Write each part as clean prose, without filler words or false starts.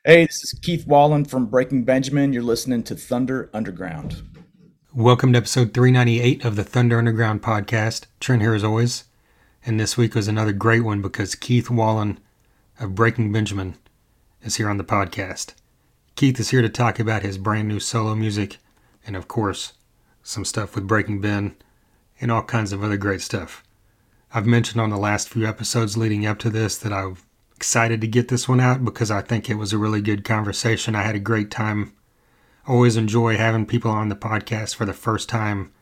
Hey, this is Keith Wallen from Breaking Benjamin. You're listening to Thunder Underground. Welcome to episode 398 of the Thunder Underground podcast. Trent here as always. And this week was another great one because Keith Wallen of Breaking Benjamin is here on the podcast. Keith is here to talk about his brand new solo music and, of course, some stuff with Breaking Ben and all kinds of other great stuff. I've mentioned on the last few episodes leading up to this that I'm excited to get this one out because I think it was a really good conversation. I had a great time. Always enjoy having people on the podcast for the first time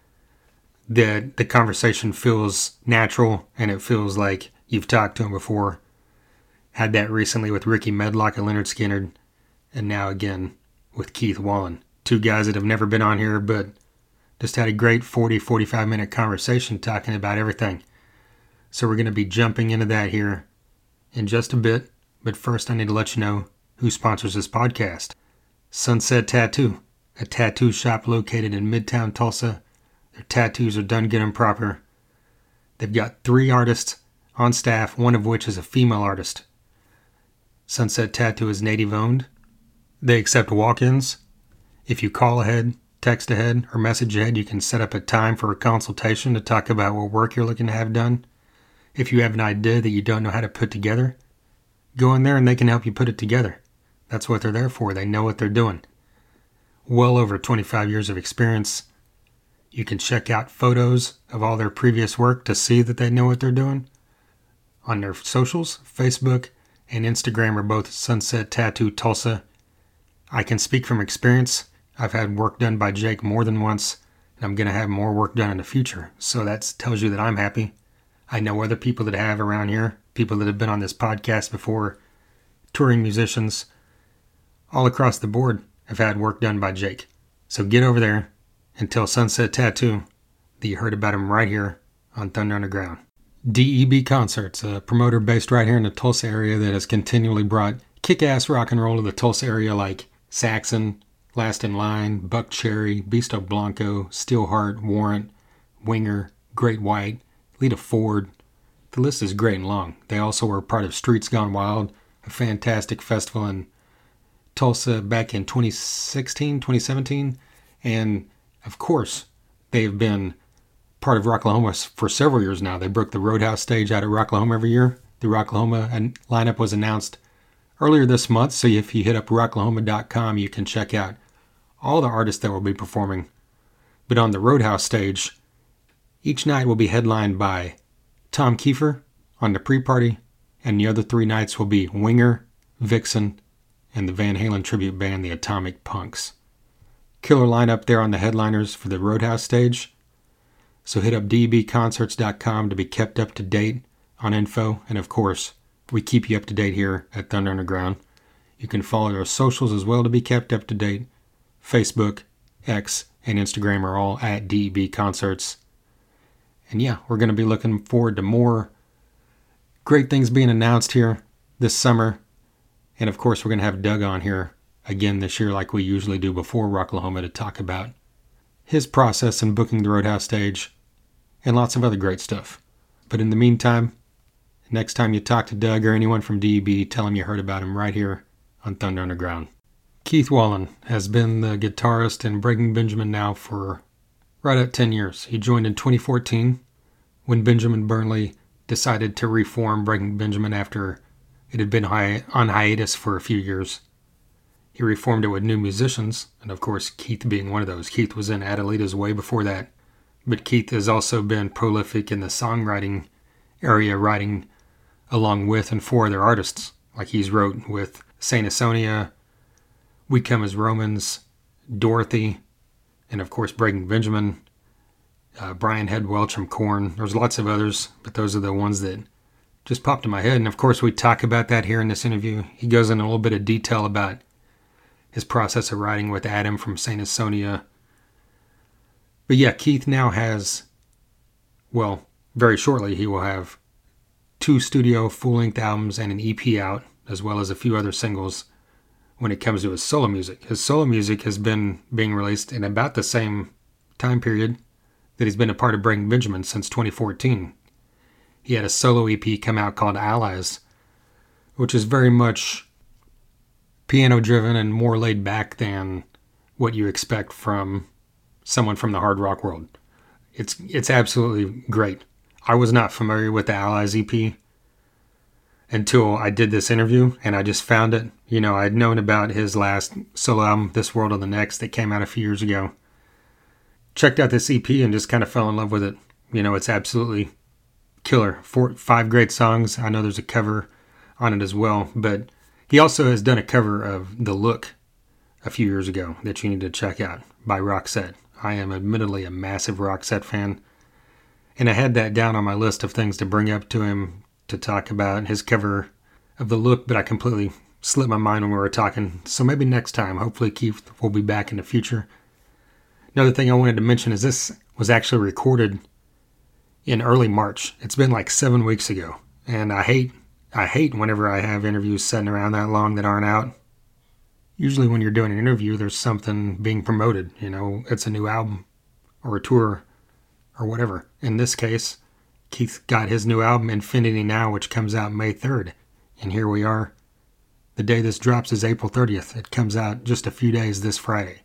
that the conversation feels natural and it feels like you've talked to them before. Had that recently with Ricky Medlock and Leonard Skinner, and now again with Keith Wallen. Two guys that have never been on here, but just had a great 45 minute conversation talking about everything. So we're going to be jumping into that here in just a bit, but first I need to let you know who sponsors this podcast. Sunset Tattoo, a tattoo shop located in Midtown Tulsa. Their tattoos are done good and proper. They've got 3 artists on staff, one of which is a female artist. Sunset Tattoo is native owned. They accept walk-ins. If you call ahead, text ahead, or message ahead, you can set up a time for a consultation to talk about what work you're looking to have done. If you have an idea that you don't know how to put together, go in there and they can help you put it together. That's what they're there for. They know what they're doing. Well over 25 years of experience. You can check out photos of all their previous work to see that they know what they're doing. On their socials, Facebook and Instagram are both Sunset Tattoo Tulsa. I can speak from experience. I've had work done by Jake more than once, and I'm going to have more work done in the future. So that tells you that I'm happy. I know other people that have around here, people that have been on this podcast before, touring musicians, all across the board have had work done by Jake. So get over there and tell Sunset Tattoo that you heard about him right here on Thunder Underground. DEB Concerts, a promoter based right here in the Tulsa area that has continually brought kick-ass rock and roll to the Tulsa area like Saxon, Last in Line, Buck Cherry, Beasto Blanco, Steelheart, Warrant, Winger, Great White, Lita Ford. The list is great and long. They also were part of Streets Gone Wild, a fantastic festival in Tulsa back in 2016, 2017. And, of course, they've been part of Rocklahoma for several years now. They broke the Roadhouse stage out at Rocklahoma every year. The Rocklahoma lineup was announced earlier this month, so if you hit up rocklahoma.com, you can check out all the artists that will be performing. But on the Roadhouse stage, each night will be headlined by Tom Kiefer on the pre-party, and the other 3 nights will be Winger, Vixen, and the Van Halen tribute band, the Atomic Punks. Killer lineup there on the headliners for the Roadhouse stage. So hit up dbconcerts.com to be kept up to date on info, and of course, we keep you up to date here at Thunder Underground. You can follow our socials as well to be kept up to date. Facebook, X, and Instagram are all at DEB Concerts. And yeah, we're going to be looking forward to more great things being announced here this summer. And of course, we're going to have Doug on here again this year like we usually do before Rocklahoma to talk about his process in booking the Roadhouse stage and lots of other great stuff. But in the meantime, next time you talk to Doug or anyone from DEB, tell him you heard about him right here on Thunder Underground. Keith Wallen has been the guitarist in Breaking Benjamin now for right at 10 years. He joined in 2014 when Benjamin Burnley decided to reform Breaking Benjamin after it had been on hiatus for a few years. He reformed it with new musicians, and of course Keith being one of those. Keith was in Adelita's way before that, but Keith has also been prolific in the songwriting area, writing along with and for other artists. Like he's wrote with Saint Asonia, We Come as Romans, Dorothy, and of course Breaking Benjamin, Brian Head Welch from Korn. There's lots of others, but those are the ones that just popped in my head. And of course we talk about that here in this interview. He goes in a little bit of detail about his process of writing with Adam from Saint Asonia. But yeah, Keith now has, well, very shortly he will have 2 studio full-length albums and an EP out, as well as a few other singles when it comes to his solo music. His solo music has been being released in about the same time period that he's been a part of Breaking Benjamin since 2014. He had a solo EP come out called Allies, which is very much piano driven and more laid back than what you expect from someone from the hard rock world. It's absolutely great. I was not familiar with the Allies EP until I did this interview, and I just found it. You know, I'd known about his last solo album, This World or the Next, that came out a few years ago. Checked out this EP and just kind of fell in love with it. You know, it's absolutely killer. 5 great songs. I know there's a cover on it as well, but he also has done a cover of The Look a few years ago that you need to check out by Roxette. I am admittedly a massive Roxette fan, and I had that down on my list of things to bring up to him to talk about his cover of The Look, but I completely slipped my mind when we were talking. So maybe next time, hopefully Keith will be back in the future. Another thing I wanted to mention is this was actually recorded in early March. It's been like 7 weeks ago, and I hate whenever I have interviews sitting around that long that aren't out. Usually when you're doing an interview, there's something being promoted. You know, it's a new album or a tour or whatever. In this case, Keith got his new album, Infinity Now, which comes out May 3rd. And here we are. The day this drops is April 30th. It comes out just a few days this Friday.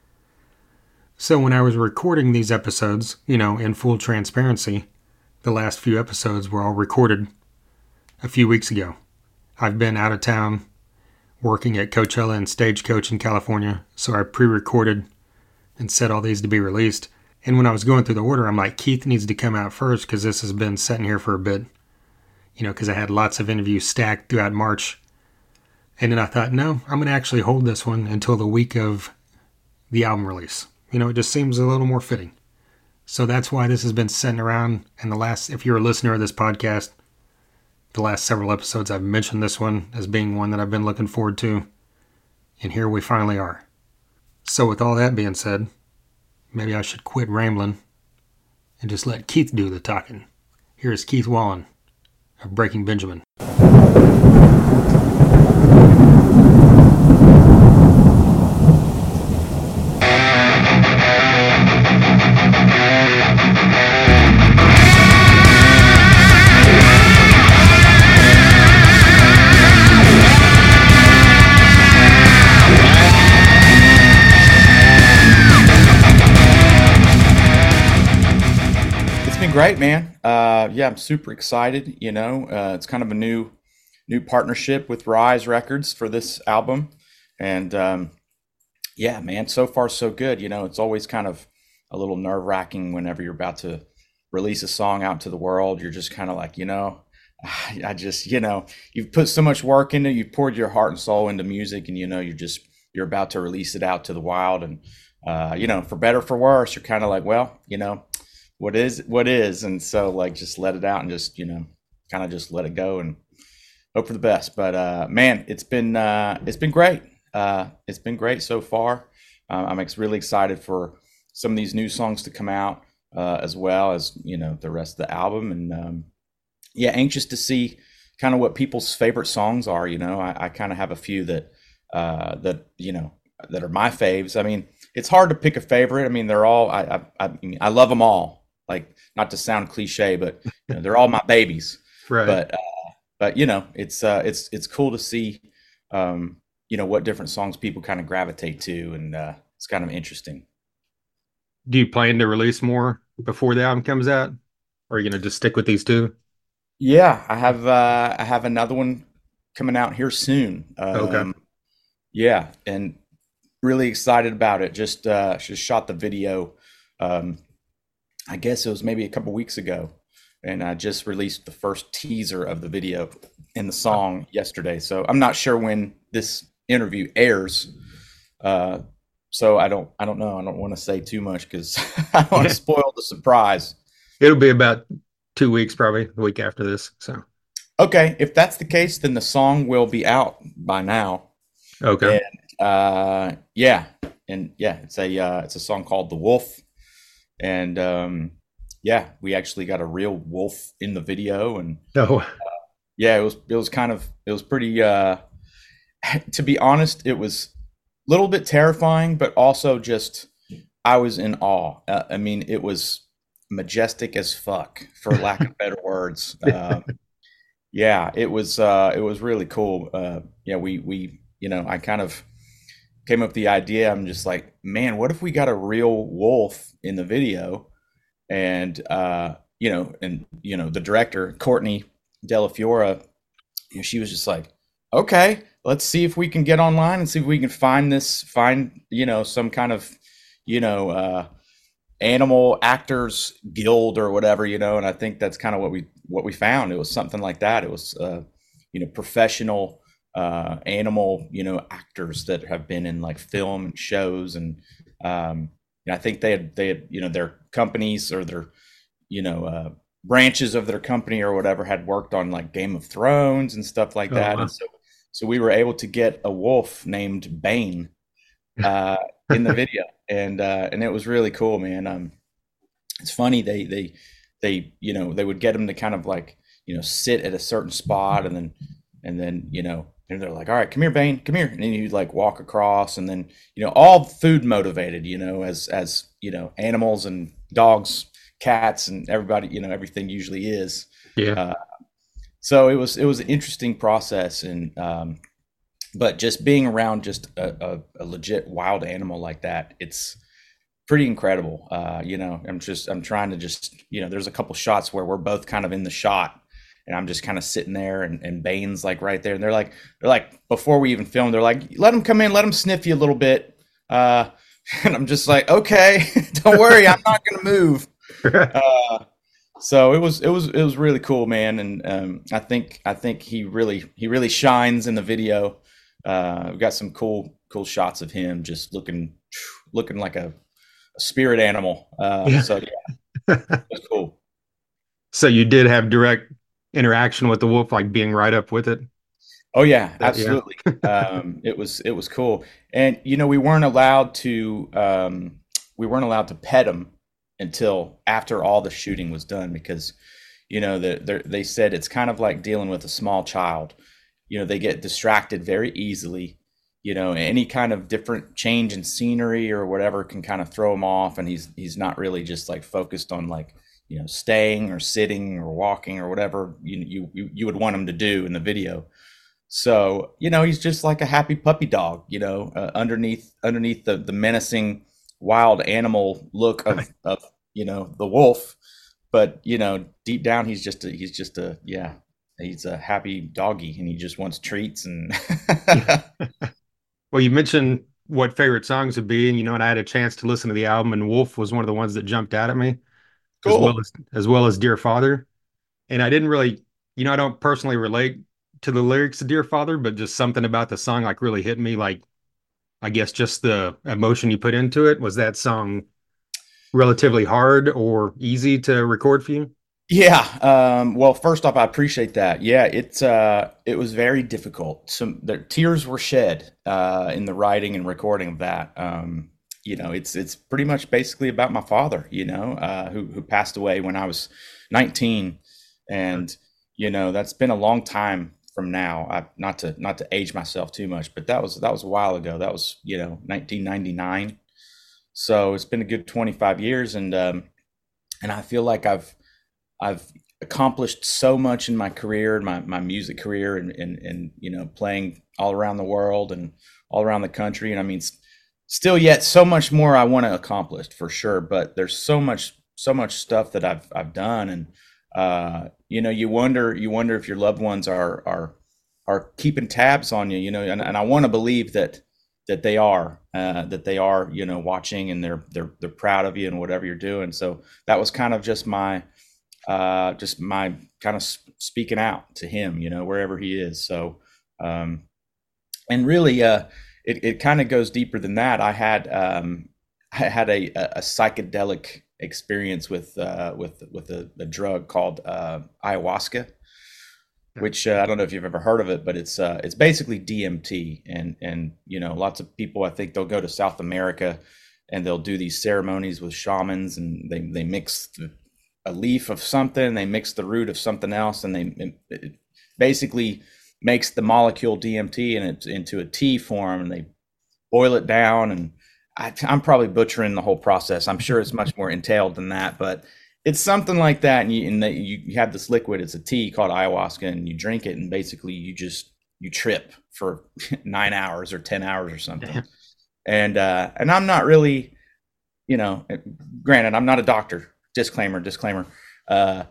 So when I was recording these episodes, you know, in full transparency, the last few episodes were all recorded a few weeks ago. I've been out of town working at Coachella and Stagecoach in California, so I pre-recorded and set all these to be released. And when I was going through the order, I'm like, Keith needs to come out first because this has been sitting here for a bit. You know, because I had lots of interviews stacked throughout March. And then I thought, no, I'm going to actually hold this one until the week of the album release. You know, it just seems a little more fitting. So that's why this has been sitting around. And if you're a listener of this podcast, the last several episodes I've mentioned this one as being one that I've been looking forward to. And here we finally are. So with all that being said, maybe I should quit rambling and just let Keith do the talking. Here is Keith Wallen of Breaking Benjamin. Great, man. Yeah, I'm super excited. You know, it's kind of a new partnership with Rise Records for this album, and yeah, man, so far so good. You know, it's always kind of a little nerve-wracking whenever you're about to release a song out to the world. You're just kind of like, you know, I just, you know, you've put so much work into it, you've poured your heart and soul into music, and you know, you're about to release it out to the wild, and you know, for better or for worse, you're kind of like, well, you know, what is, and so like just let it out and just, you know, kind of just let it go and hope for the best. But man, it's been great. It's been great so far. I'm really excited for some of these new songs to come out, as well as, you know, the rest of the album, and yeah, anxious to see kind of what people's favorite songs are. You know, I kind of have a few that you know, that are my faves. I mean, it's hard to pick a favorite. I mean, they're all I love them all. Like, not to sound cliche, but you know, they're all my babies. Right. But you know, it's cool to see, you know, what different songs people kind of gravitate to, and it's kind of interesting. Do you plan to release more before the album comes out, or are you gonna just stick with these two? Yeah, I have another one coming out here soon. Okay. Yeah, and really excited about it. Just shot the video. I guess it was maybe a couple weeks ago, and I just released the first teaser of the video and the song yesterday. So I'm not sure when this interview airs. So I don't know. I don't want to say too much because I don't want to spoil the surprise. It'll be about 2 weeks, probably the week after this. So okay, if that's the case, then the song will be out by now. Okay. And yeah, it's a song called "The Wolf." And yeah, we actually got a real wolf in the video, and yeah, it was pretty. To be honest, it was a little bit terrifying, but also just I was in awe. I mean, it was majestic as fuck, for lack of better words. Yeah, it was really cool. Yeah, we I kind of came up with the idea. I'm just like, man, what if we got a real wolf in the video? And the director Courtney Della Fiora, she was just like, okay, let's see if we can get online and see if we can find some kind of animal actors guild or whatever, and I think that's kind of what we found. It was something like that. It was professional animal actors that have been in like film and shows, and I think they had their companies or their branches of their company or whatever had worked on like Game of Thrones and stuff like Oh, that. wow. And so we were able to get a wolf named Bane uh, in the video, and it was really cool, man. It's funny, they would get him to kind of like sit at a certain spot, and then they're like, all right, come here, Bane, come here, and then you'd like walk across, and then all food motivated, as animals and dogs, cats, and everybody, everything usually is. Yeah. Uh, so it was an interesting process, and but just being around just a legit wild animal like that, it's pretty incredible. I'm trying to just, there's a couple shots where we're both kind of in the shot, and I'm just kind of sitting there, and Bane's like right there, and they're like before we even film, they're like, let him come in, let him sniff you a little bit, and I'm just like, okay, don't worry, I'm not gonna move. Uh, so it was really cool, man, and I think he really shines in the video. We've got some cool shots of him just looking like a spirit animal. Yeah. So yeah, it was cool. So you did have direct interaction with the wolf, like being right up with it. Oh yeah, Yeah. absolutely. It was cool, and we weren't allowed to pet him until after all the shooting was done, because they said it's kind of like dealing with a small child. They get distracted very easily. Any kind of different change in scenery or whatever can kind of throw him off, and he's not really just like focused on like staying or sitting or walking or whatever you would want him to do in the video. So he's just like a happy puppy dog, underneath the menacing wild animal look of the wolf. But deep down, he's a happy doggy, and he just wants treats and Well, you mentioned what favorite songs would be, and and I had a chance to listen to the album, and Wolf was one of the ones that jumped out at me, as well cool. as Dear Father. And I didn't really, I don't personally relate to the lyrics of Dear Father, but just something about the song like really hit me. Like, I guess just the emotion you put into it. Was that song relatively hard or easy to record for you? Yeah. Well, first off, I appreciate that. Yeah, it was very difficult. Some the tears were shed in the writing and recording of that. It's pretty much basically about my father, who passed away when I was 19, and that's been a long time from now. Not to age myself too much, but that was a while ago. That was 1999. So it's been a good 25 years, and I feel like I've accomplished so much in my career, in my music career, and playing all around the world and all around the country. And I mean, still yet so much more I want to accomplish for sure. But there's so much stuff that I've done, and you wonder if your loved ones are keeping tabs on you, and I want to believe that they are watching, and they're proud of you and whatever you're doing. So that was kind of just my kind of speaking out to him, wherever he is. So, and really, it kind of goes deeper than that. I had a psychedelic experience with a drug called ayahuasca, which I don't know if you've ever heard of it, but it's basically DMT, and lots of people, I think they'll go to South America and they'll do these ceremonies with shamans, and they mix a leaf of something, they mix the root of something else, and it basically makes the molecule DMT and it's into a tea form, and they boil it down. And I'm probably butchering the whole process. I'm sure it's much more entailed than that, but it's something like that. And you have this liquid. It's a tea called ayahuasca, and you drink it, and basically you just you trip for 9 hours or 10 hours or something. Damn. And I'm not really, granted, I'm not a doctor. Disclaimer. Uh,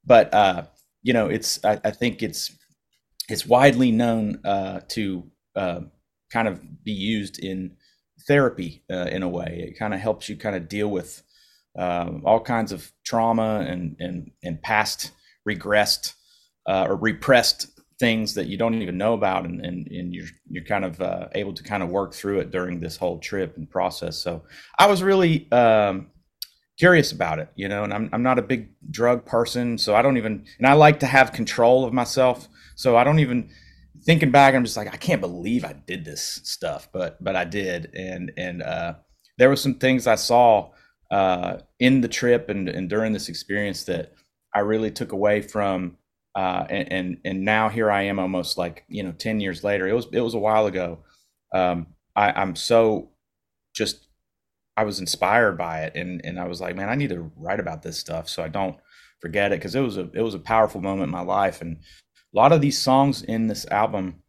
but it's I think it's widely known to kind of be used in therapy in a way. It kind of helps you kind of deal with all kinds of trauma and past regressed or repressed things that you don't even know about, and you're kind of able to kind of work through it during this whole trip and process. So I was really curious about it, and I'm not a big drug person, so I don't even, and I like to have control of myself, so I don't even, thinking back, I'm just like, I can't believe I did this stuff, but I did, and there were some things I saw in the trip and during this experience that I really took away from, and now here I am, almost like 10 years later. It was a while ago. I'm so just, I was inspired by it, and I was like, man, I need to write about this stuff so I don't forget it, because it was a powerful moment in my life. And a lot of these songs in this album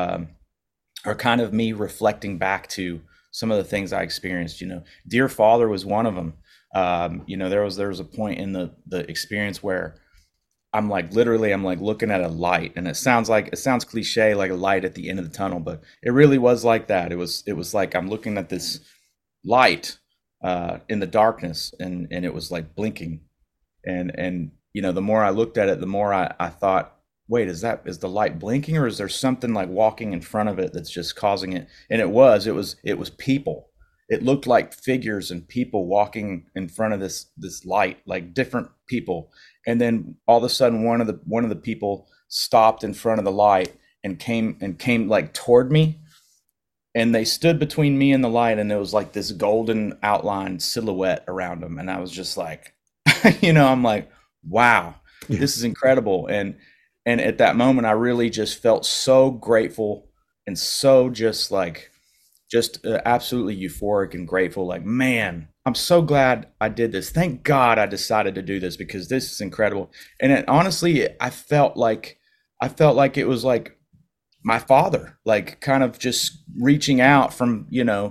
are kind of me reflecting back to some of the things I experienced. Dear Father was one of them. There was a point in the experience where I'm like, literally, I'm like looking at a light, and it sounds cliche, like a light at the end of the tunnel, but it really was like that. It was like I'm looking at this light in the darkness, and it was like blinking, and the more I looked at it, the more I thought, wait, is the light blinking, or is there something like walking in front of it that's just causing it? And it was people. It looked like figures and people walking in front of this light, like different people. And then all of a sudden, one of the people stopped in front of the light and came like toward me, and they stood between me and the light, and there was like this golden outline silhouette around them, and I was just like, I'm like, wow, Yeah. this is incredible. And at that moment, I really just felt so grateful, and so just absolutely euphoric and grateful. Like, man, I'm so glad I did this. Thank God I decided to do this, because this is incredible. And honestly, I felt like it was like my father, like kind of just reaching out from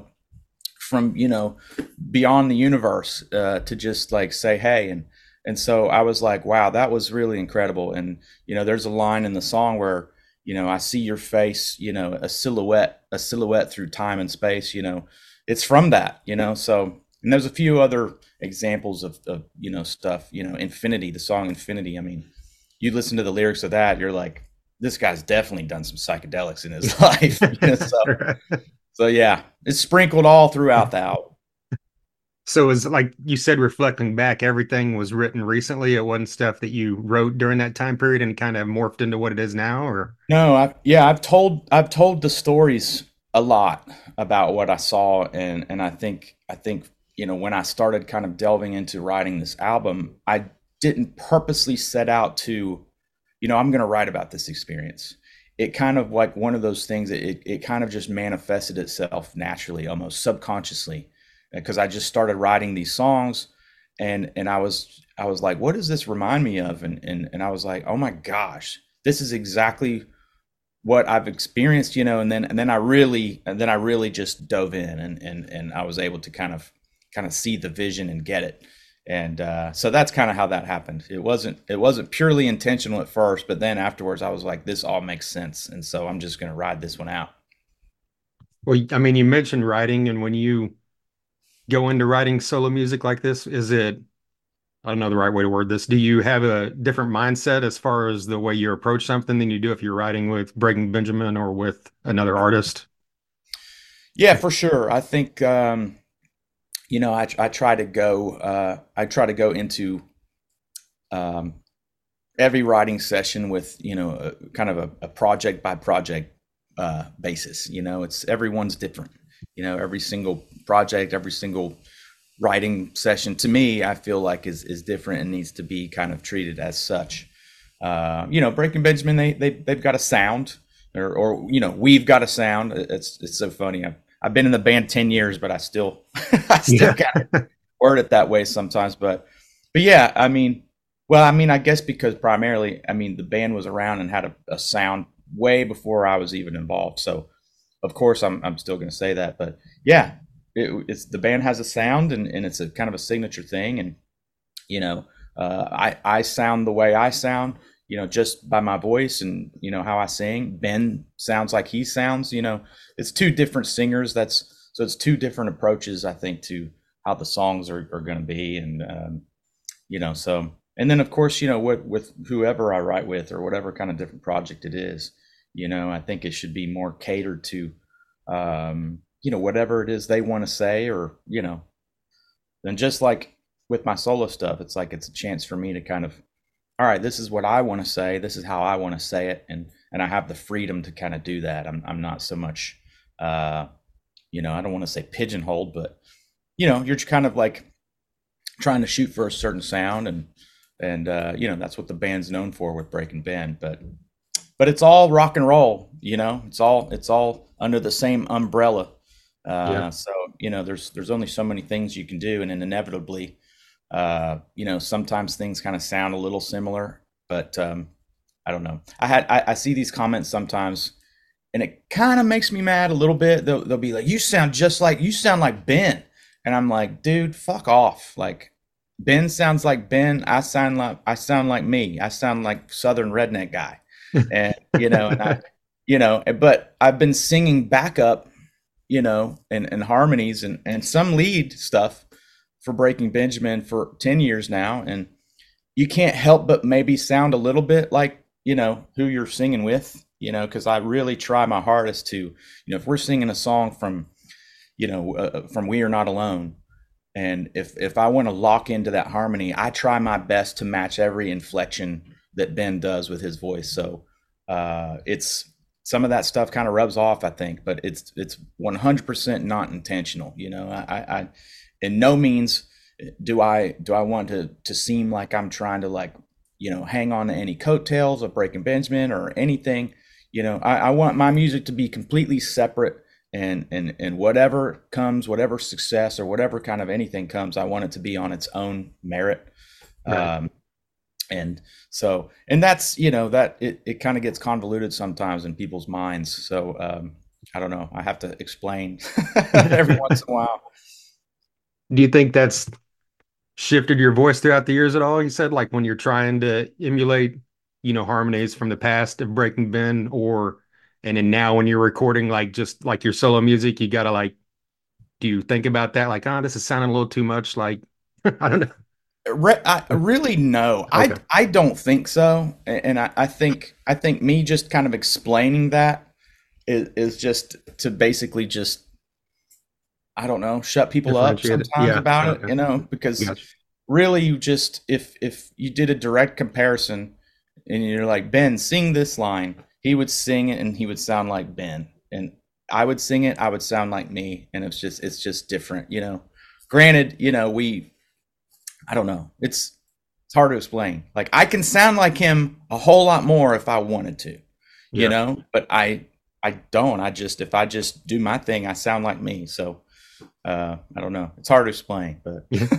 beyond the universe to just like say hey. And so I was like, wow, that was really incredible. And there's a line in the song where I see your face, a silhouette through time and space. It's from that. So, and there's a few other examples of stuff. Infinity, the song Infinity. I mean, you listen to the lyrics of that, you're like, this guy's definitely done some psychedelics in his life. So yeah, it's sprinkled all throughout the album. So it's like you said, reflecting back, everything was written recently. It wasn't stuff that you wrote during that time period and kind of morphed into what it is now, or? No, I've told the stories a lot about what I saw, and I think when I started kind of delving into writing this album, I didn't purposely set out to, I'm going to write about this experience. It kind of like one of those things that it kind of just manifested itself naturally, almost subconsciously, because I just started writing these songs, and I was like, what does this remind me of? And I was like, oh my gosh, this is exactly what I've experienced, and then I really just dove in, and I was able to kind of see the vision and get it. And so that's kind of how that happened. It wasn't purely intentional at first, but then afterwards I was like, this all makes sense, and so I'm just going to ride this one out. Well, I mean, you mentioned writing, and when you go into writing solo music like this, is it, I don't know the right way to word this, do you have a different mindset as far as the way you approach something than you do if you're writing with Breaking Benjamin or with another artist? Yeah, for sure. I think I try to go into every writing session with kind of a project by project basis. It's everyone's different. Every single project, every single writing session, to me, I feel like is different and needs to be kind of treated as such. Breaking Benjamin, they've got a sound, or we've got a sound. It's so funny. I've been in the band 10 years, but I still kind of word it that way sometimes. But yeah, I guess because primarily, the band was around and had a sound way before I was even involved. So of course I'm still going to say that, but yeah, it's the band has a sound, and it's a kind of a signature thing. And you know, I sound the way I sound, just by my voice and how I sing. Ben sounds like he sounds. It's two different singers. So it's two different approaches, I think, to how the songs are going to be. And so, and then of course, what with whoever I write with or whatever kind of different project it is, I think it should be more catered to, whatever it is they want to say, or than just like with my solo stuff. It's like it's a chance for me to kind of, all right, this is what I want to say, this is how I want to say it, and I have the freedom to kind of do that. I'm not so much, I don't want to say pigeonholed, but you're kind of like trying to shoot for a certain sound, and that's what the band's known for with Breaking Ben. But it's all rock and roll. It's all under the same umbrella. Yeah. So there's only so many things you can do, and then inevitably, sometimes things kind of sound a little similar. But I don't know. I see these comments sometimes, and it kind of makes me mad a little bit. They'll be like, you sound like Ben," and I'm like, dude, fuck off. Like, Ben sounds like Ben. I sound like me. I sound like Southern redneck guy, and but I've been singing backup, and harmonies and some lead stuff for Breaking Benjamin for 10 years now. And you can't help but maybe sound a little bit like, who you're singing with, because I really try my hardest to, if we're singing a song from, from We Are Not Alone, and if I want to lock into that harmony, I try my best to match every inflection that Ben does with his voice. So it's some of that stuff kind of rubs off, I think, but it's 100% not intentional. I in no means do I want to seem like I'm trying to, like, hang on to any coattails of Breaking Benjamin or anything. I want my music to be completely separate, and whatever comes, whatever success or whatever kind of anything comes, I want it to be on its own merit. Right. And so, and that's, that it kind of gets convoluted sometimes in people's minds. So I don't know. I have to explain every once in a while. Do you think that's shifted your voice throughout the years at all? You said like when you're trying to emulate, harmonies from the past of Breaking Ben, and then now when you're recording like just like your solo music, you gotta like, do you think about that? Like, oh, this is sounding a little too much like I don't know. I really no. I Okay. I don't think so, and I think me just kind of explaining that is just to basically just, I don't know, shut people up Differentiate it. sometimes Yeah. about it, Okay. because Gotcha. really you just, if you did a direct comparison and you're like, Ben, sing this line, he would sing it and he would sound like Ben, and I would sing it, I would sound like me, and it's just different. Granted, I don't know. It's hard to explain. Like, I can sound like him a whole lot more if I wanted to, Yeah. but I don't. If I just do my thing, I sound like me. So I don't know. It's hard to explain, but Yeah.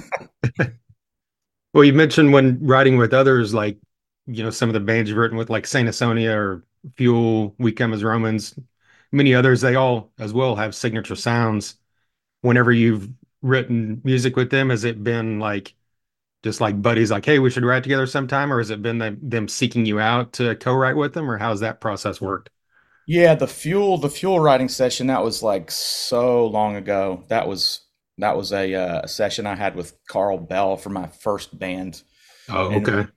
Well, you mentioned when writing with others, like, some of the bands you've written with, like Saint Asonia or Fuel, We Come as Romans, many others, they all as well have signature sounds. Whenever you've written music with them, has it been like just like buddies, like, hey, we should write together sometime, or has it been them seeking you out to co-write with them, or how's that process worked? yeah, the fuel writing session, that was like so long ago. That was a session I had with Carl Bell for my first band, Oh, and okay.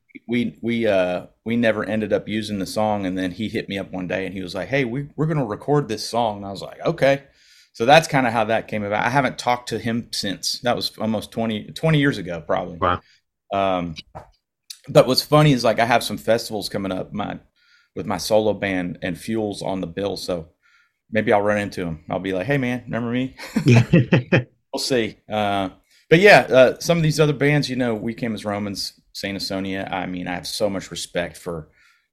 we never ended up using the song. And then he hit me up one day and he was like, "Hey, we're gonna record this song," and I was like, "Okay." So that's kind of how that came about. I haven't talked to him since. That was almost 20 years ago, probably. Wow. Um, but what's funny is, like, I have some festivals coming up, with my solo band, and Fuel's on the bill. So maybe I'll run into him. I'll be like, "Hey, man, remember me?" Yeah. We'll see. But yeah, some of these other bands, We Came as Romans, Saint Asonia. I mean, I have so much respect for,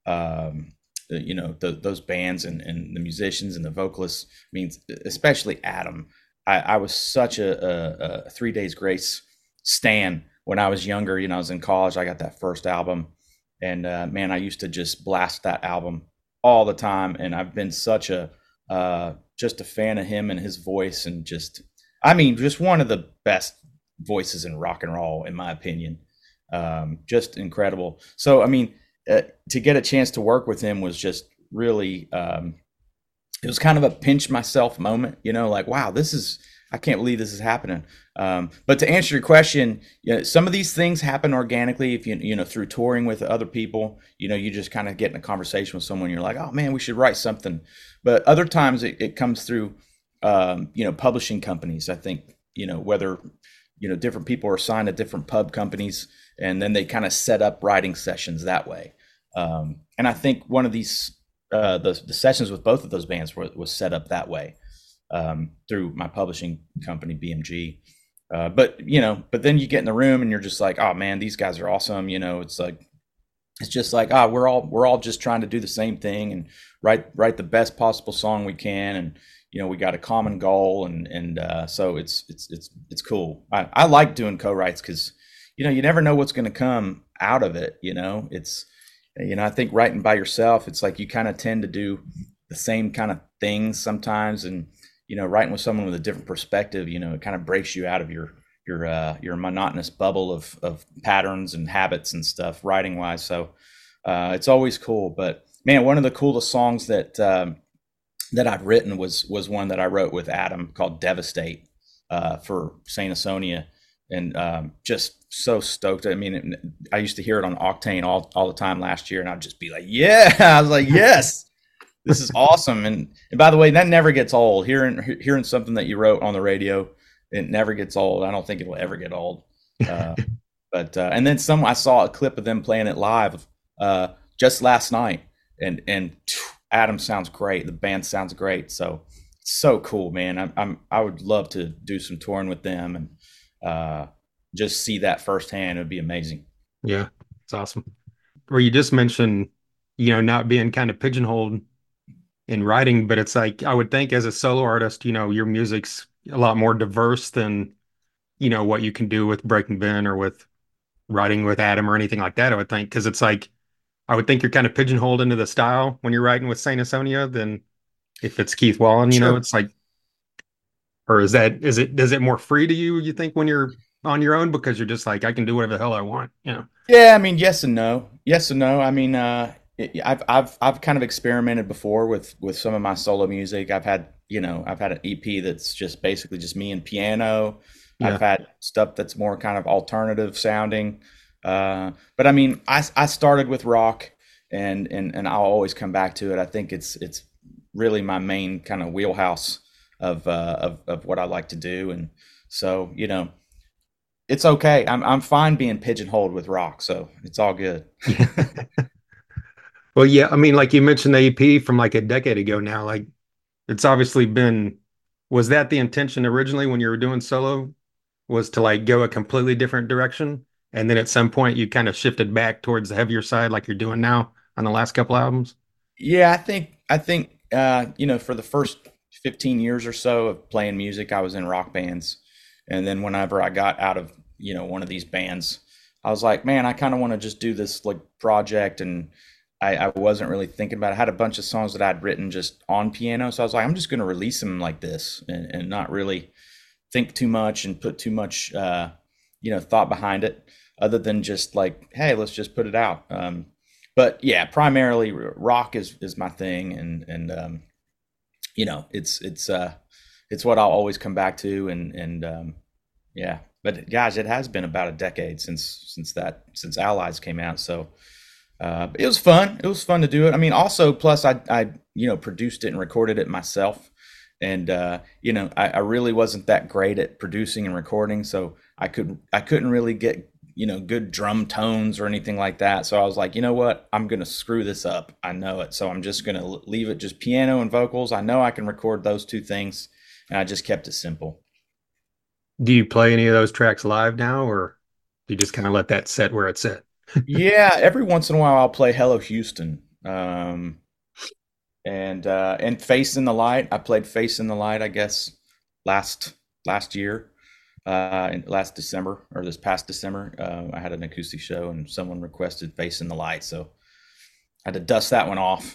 those bands, and the musicians and the vocalists. I mean, especially Adam. I was such a 3 Days Grace stan when I was younger. I was in college. I got that first album, and man, I used to just blast that album all the time, and I've been such a just a fan of him and his voice, and just I mean, just one of the best voices in rock and roll, in my opinion. Just incredible. So, I mean, to get a chance to work with him was just really it was kind of a pinch myself moment, you know, like, wow, this is, I can't believe this is happening. But to answer your question, you know, some of these things happen organically if you know, through touring with other people, you know, you just kind of get in a conversation with someone, you're like, oh man, we should write something. But other times it comes through, you know, publishing companies. I think, you know, whether, you know, different people are assigned to different pub companies and then they kind of set up writing sessions that way. And I think one of these, the sessions with both of those bands was set up that way through my publishing company, BMG. But you know, but then you get in the room and you're just like, oh man, these guys are awesome. You know, it's like it's just like we're all just trying to do the same thing and write the best possible song we can, and you know we got a common goal, and so it's cool. I like doing co-writes because you know you never know what's going to come out of it. You know, it's you know I think writing by yourself, it's like you kind of tend to do the same kind of things sometimes, and you know writing with someone with a different perspective, you know, it kind of breaks you out of your monotonous bubble of patterns and habits and stuff writing wise. So it's always cool. But man, one of the coolest songs that I've written was one that I wrote with Adam called "Devastate" for Saint Asonia, and just so stoked. I mean, I used to hear it on Octane all the time last year, and I'd just be like, "Yeah!" I was like, "Yes, this is awesome." And by the way, that never gets old. Hearing something that you wrote on the radio, it never gets old. I don't think it will ever get old. Uh, but and then I saw a clip of them playing it live just last night, and Adam sounds great. The band sounds great. So it's so cool, man. I would love to do some touring with them and just see that firsthand. It would be amazing. Yeah, it's awesome. Where you just mentioned, not being kind of pigeonholed in writing, but it's like I would think as a solo artist, your music's a lot more diverse than, what you can do with Breaking Ben or with writing with Adam or anything like that, I would think. Because it's like I would think you're kind of pigeonholed into the style when you're writing with Saint Asonia than if it's Keith Wallen, Sure. it's like, or is it more free to you, you think, when you're on your own because you're just like, I can do whatever the hell I want? Yeah, I mean, yes and no. Yes and no. I mean, I've kind of experimented before with some of my solo music. I've had an EP that's just basically just me and piano. I've Yeah. had stuff that's more kind of alternative sounding. But I mean, I started with rock, and I'll always come back to it. I think it's really my main kind of wheelhouse of what I like to do, and so it's okay. I'm fine being pigeonholed with rock, so it's all good. Well, yeah, I mean, like you mentioned the EP from like a decade ago now, like it's obviously been, was that the intention originally when you were doing solo, was to like go a completely different direction? And then at some point you kind of shifted back towards the heavier side like you're doing now on the last couple albums? Yeah, I think for the first 15 years or so of playing music, I was in rock bands. And then whenever I got out of, one of these bands, I was like, man, I kind of want to just do this like project. And I wasn't really thinking about it. I had a bunch of songs that I'd written just on piano. So I was like, I'm just going to release them like this and not really think too much and put too much, thought behind it other than just like, hey, let's just put it out. But yeah, primarily rock is my thing, and it's what I'll always come back to, and yeah. But guys, it has been about a decade since Allies came out, so it was fun. It was fun to do it. I mean, also plus I produced it and recorded it myself, and I really wasn't that great at producing and recording, so I couldn't really get good drum tones or anything like that. So I was like, you know what? I'm gonna screw this up. I know it. So I'm just gonna leave it just piano and vocals. I know I can record those two things, and I just kept it simple. Do you play any of those tracks live now, or do you just kind of let that set where it's at? Yeah, every once in a while I'll play Hello Houston. And Face in the Light. I played Face in the Light, I guess, last last year, in last December or this past December. I had an acoustic show and someone requested Face in the Light, so had to dust that one off.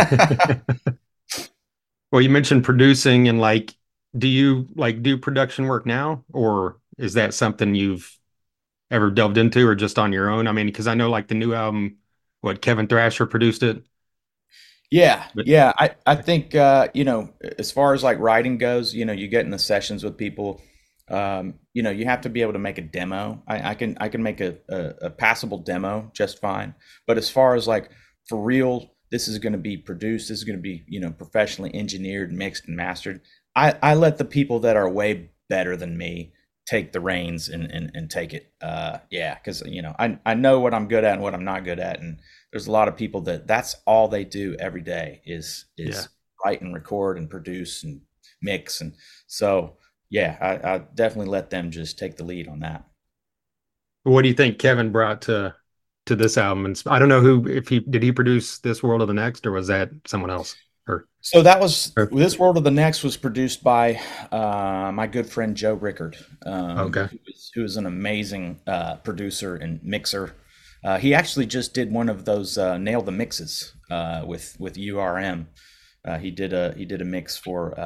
Well, you mentioned producing and like, do you like do production work now, or is that something you've ever delved into or just on your own? I mean, because I know like the new album, what Kevin Thrasher produced it, Yeah, but yeah. I think as far as like writing goes, you get in the sessions with people. You have to be able to make a demo. I can make a passable demo just fine. But as far as like for real, this is going to be produced. This is going to be professionally engineered, mixed, and mastered. I let the people that are way better than me take the reins and take it. Yeah, because I know what I'm good at and what I'm not good at, and there's a lot of people that's all they do every day is yeah. write and record and produce and mix. And so yeah, I definitely let them just take the lead on that. What do you think Kevin brought to this album? And I don't know who if he did he produce This World of the Next or was that someone else? So that was Or This World of the Next was produced by my good friend Joe Rickard, okay, who is an amazing producer and mixer. He actually just did one of those Nail the Mixes with URM. He did a mix for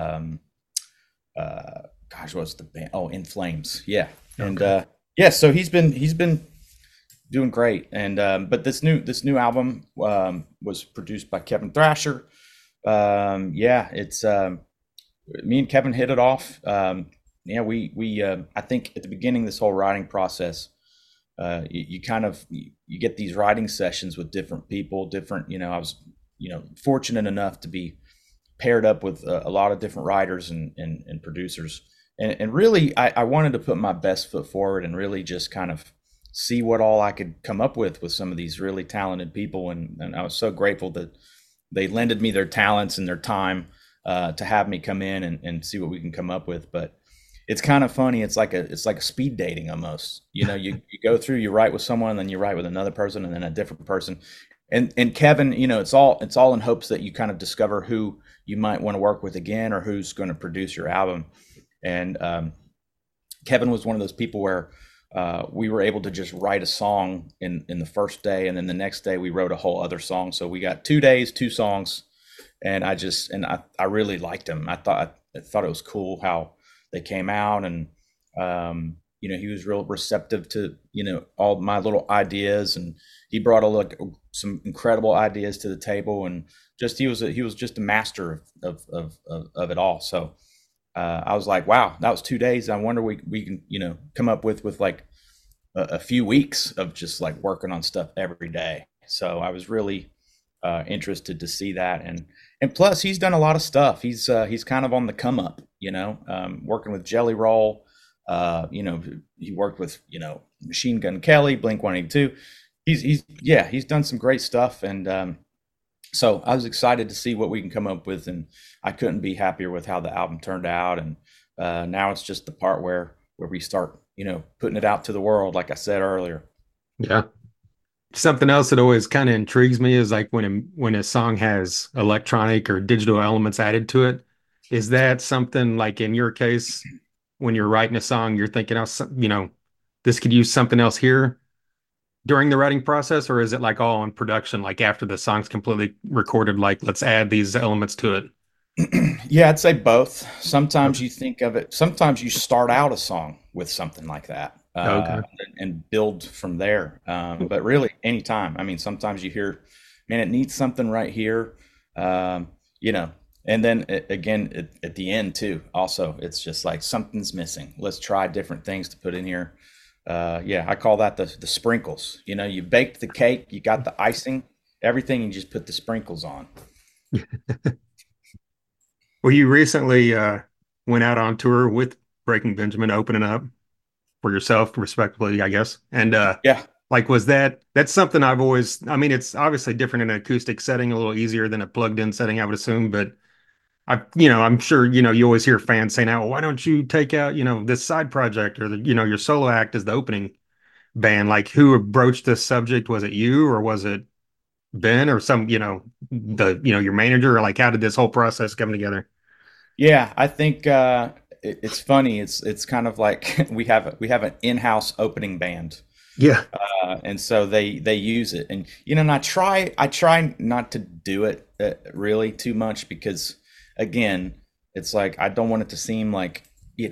gosh, what's the band? Oh, In Flames. Yeah, and okay. yeah, so he's been doing great. And but this new album was produced by Kevin Thrasher. Yeah, it's me and Kevin hit it off. Yeah, we I think at the beginning of this whole writing process, you kind of you get these writing sessions with different people, different. I was fortunate enough to be paired up with a lot of different writers and producers. And really, I wanted to put my best foot forward and really just kind of see what all I could come up with some of these really talented people. And I was so grateful that they lended me their talents and their time to have me come in and see what we can come up with. But it's kind of funny. It's like a speed dating almost. You go through, you write with someone, then you write with another person, and then a different person. And Kevin, it's all in hopes that you kind of discover who you might want to work with again or who's going to produce your album. And Kevin was one of those people where we were able to just write a song in the first day, and then the next day we wrote a whole other song. So we got 2 days, two songs, and I really liked them. I thought it was cool how they came out, and he was real receptive to all my little ideas, and he brought some incredible ideas to the table, and just he was just a master of it all. So I was like, wow, that was 2 days. I wonder we can come up with like a few weeks of just like working on stuff every day. So I was really interested to see that, and plus he's done a lot of stuff. He's kind of on the come up, working with Jelly Roll. He worked with Machine Gun Kelly, Blink 182. He's done some great stuff, and so I was excited to see what we can come up with, and I couldn't be happier with how the album turned out. And now it's just the part where we start, putting it out to the world, like I said earlier. Yeah. Something else that always kind of intrigues me is like when a song has electronic or digital elements added to it. Is that something like in your case, when you're writing a song, you're thinking, oh, this could use something else here during the writing process, or is it like all in production, like after the song's completely recorded, like let's add these elements to it? Yeah, I'd say both. Sometimes Okay. you think of it. Sometimes you start out a song with something like that, Okay. and build from there. But really, anytime. I mean, sometimes you hear, man, it needs something right here, um, you know. And then again at the end too. Also, it's just like something's missing. Let's try different things to put in here. Yeah, I call that the sprinkles. You baked the cake, you got the icing, everything. You just put the sprinkles on. Well, you recently went out on tour with Breaking Benjamin, opening up for yourself, respectively, I guess. And Yeah. like, that's something I've always, I mean, it's obviously different in an acoustic setting, a little easier than a plugged in setting, I would assume. But I'm sure, you always hear fans saying, oh, why don't you take out, this side project or your solo act as the opening band? Like, who broached this subject? Was it you or was it Ben or your manager? Or like, how did this whole process come together? Yeah, I think it's funny. It's kind of like we have an in-house opening band. Yeah. And so they use it. And and I try not to do it really too much because again, it's like I don't want it to seem like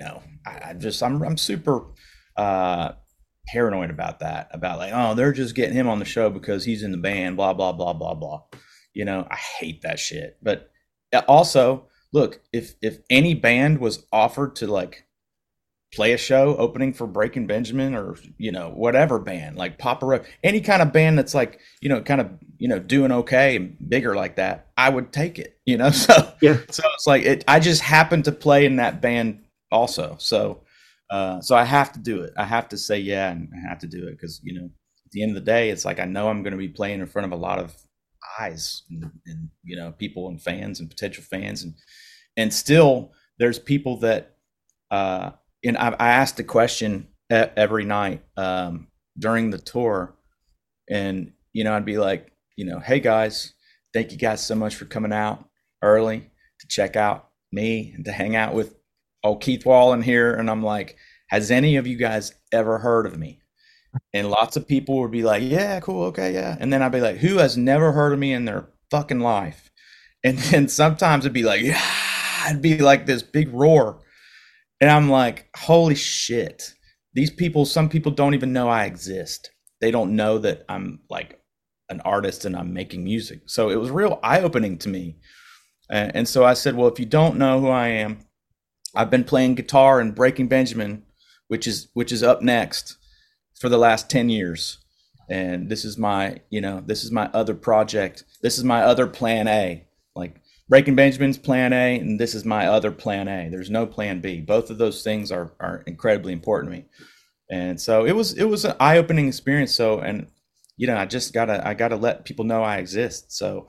I'm super uh paranoid about that, about like, oh, they're just getting him on the show because he's in the band, blah blah blah blah blah. I hate that shit. But also, look, if any band was offered to like play a show opening for Breaking Benjamin, or whatever band, like Papa Roach, any kind of band that's like kind of doing okay and bigger like that, I would take it. So Yeah. it's like I just happened to play in that band also, so I have to do it. I have to say yeah, and I have to do it because at the end of the day, it's like I know I'm going to be playing in front of a lot of eyes, and people and fans and potential fans, and still there's people that uh and I asked the question every night during the tour, and I'd be like, hey guys, thank you guys so much for coming out early to check out me and to hang out with old Keith Wallen here. And I'm like, has any of you guys ever heard of me? And lots of people would be like, yeah, cool, okay, yeah. And then I'd be like, who has never heard of me in their fucking life? And then sometimes it'd be like, yeah, it'd be like this big roar. And I'm like, holy shit. Some people don't even know I exist. They don't know that I'm like an artist and I'm making music. So it was real eye opening to me. And so I said, well, if you don't know who I am, I've been playing guitar in Breaking Benjamin, which is up next, for the last 10 years. And this is my other project. This is my other plan A. Like, Breaking Benjamin's plan A, and this is my other plan A. There's no plan B. Both of those things are incredibly important to me. And so it was an eye opening experience. So, and I gotta let people know I exist. So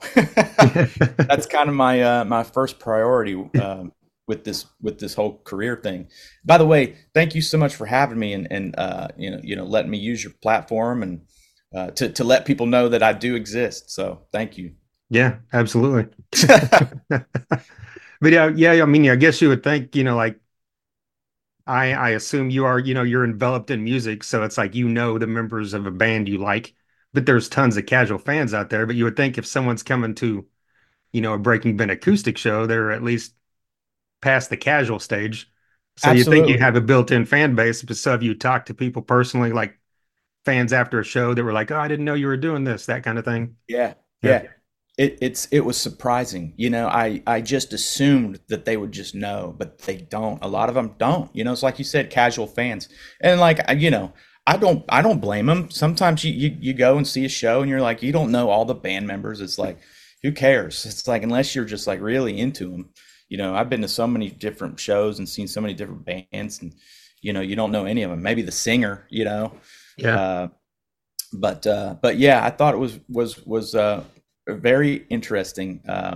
that's kind of my first priority with this whole career thing. By the way, thank you so much for having me, and letting me use your platform, and to let people know that I do exist. So thank you. Yeah, absolutely. But yeah, I mean, I guess you would think, like I assume you are, you're enveloped in music, so it's like the members of a band you like, but there's tons of casual fans out there. But you would think if someone's coming to, a Breaking Benjamin acoustic show, they're at least past the casual stage. So you think you Absolutely. have a built-in fan base, but so have you talked to people personally, like fans after a show that were like, "Oh, I didn't know you were doing this," that kind of thing. Yeah. Yeah. Yeah. It was surprising. I just assumed that they would just know, but they don't. A lot of them don't. It's like you said, casual fans. And like I don't blame them. Sometimes you go and see a show and you're like, you don't know all the band members. It's like, who cares? It's like, unless you're just like really into them. I've been to so many different shows and seen so many different bands, and you don't know any of them. Maybe the singer, Yeah. uh, but yeah, I thought it was very interesting.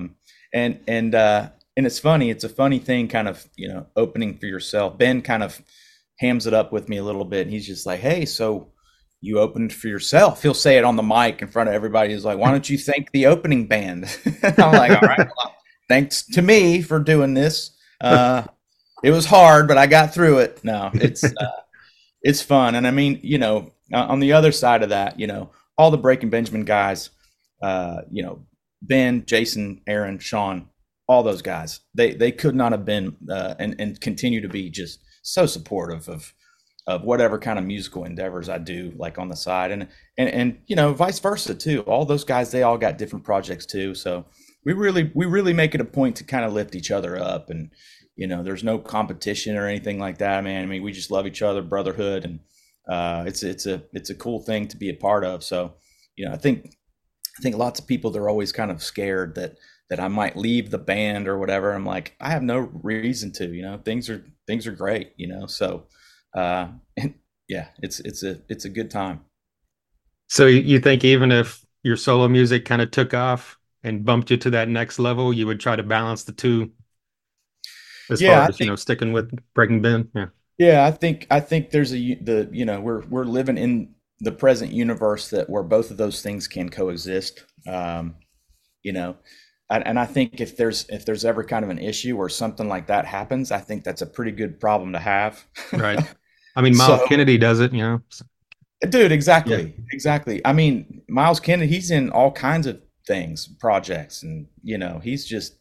And it's funny. It's a funny thing, kind of opening for yourself. Ben kind of hams it up with me a little bit, and he's just like, "Hey, so you opened for yourself?" He'll say it on the mic in front of everybody. He's like, "Why don't you thank the opening band?" I'm like, "All right, well, thanks to me for doing this. It was hard, but I got through it." No, it's fun. And I mean, on the other side of that, all the Breaking Benjamin guys, Ben, Jason, Aaron, Sean, all those guys, they could not have been, and continue to be, just so supportive of whatever kind of musical endeavors I do, like on the side, and vice versa too. All those guys, they all got different projects too. So we really make it a point to kind of lift each other up, and there's no competition or anything like that, man. I mean, we just love each other, brotherhood, and it's a cool thing to be a part of. So I think lots of people, they're always kind of scared that I might leave the band or whatever. I'm like, I have no reason to. Things are great. So and yeah, it's a good time. So you think even if your solo music kind of took off and bumped you to that next level, you would try to balance the two as far Yeah, I as, think sticking with Breaking Ben? Yeah. Yeah, I think there's we're living in the present universe that where both of those things can coexist. You know, and I think if there's ever kind of an issue or something like that happens, I think that's a pretty good problem to have. Right. I mean, Miles So Kennedy does it, Dude, Yeah. exactly. I mean, Miles Kennedy, he's in all kinds of things, projects, and he's just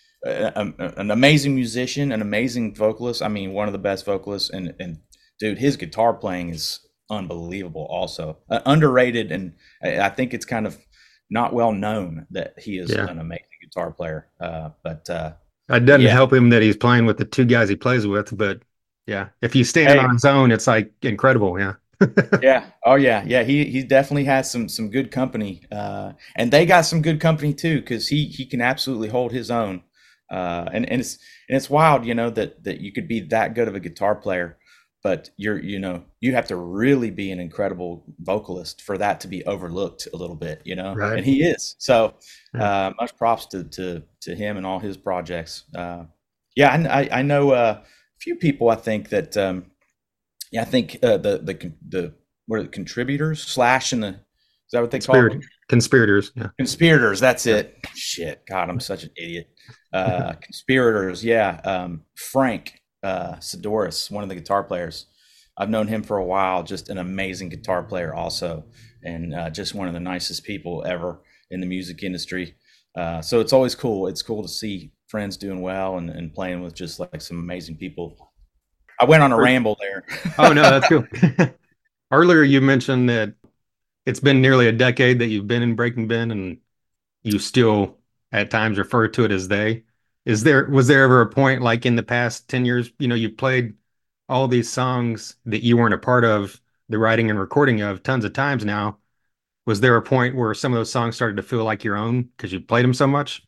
an amazing musician, an amazing vocalist. I mean, one of the best vocalists, and dude, his guitar playing is unbelievable. Also, underrated, and I think it's kind of not well known that he is Yeah. an amazing guitar player. But It doesn't yeah, help him that he's playing with the two guys he plays with, but yeah, if he's standing on hey, his own, it's like incredible. Yeah. yeah, oh yeah. He definitely has some good company, and they got some good company too because he can absolutely hold his own. And it's wild, that you could be that good of a guitar player, but you have to really be an incredible vocalist for that to be overlooked a little bit, Right. and he is. So Yeah. much props to him and all his projects. Yeah, I know a few people. I think that. Yeah, I think the what are the contributors slash and the is that what they call them? Conspirators. Yeah. Conspirators. That's Yeah. it. Shit, God, I'm such an idiot. Conspirators. Yeah, Frank Sidoris, one of the guitar players. I've known him for a while. Just an amazing guitar player, also, and just one of the nicest people ever in the music industry. So it's always cool. It's cool to see friends doing well and playing with just like some amazing people. I went on a ramble there. Oh no, that's cool. Earlier you mentioned that it's been nearly a decade that you've been in Breaking Ben and you still at times refer to it as they. Was there ever a point like in the past 10 years, you've played all these songs that you weren't a part of the writing and recording of tons of times now. Was there a point where some of those songs started to feel like your own because you played them so much?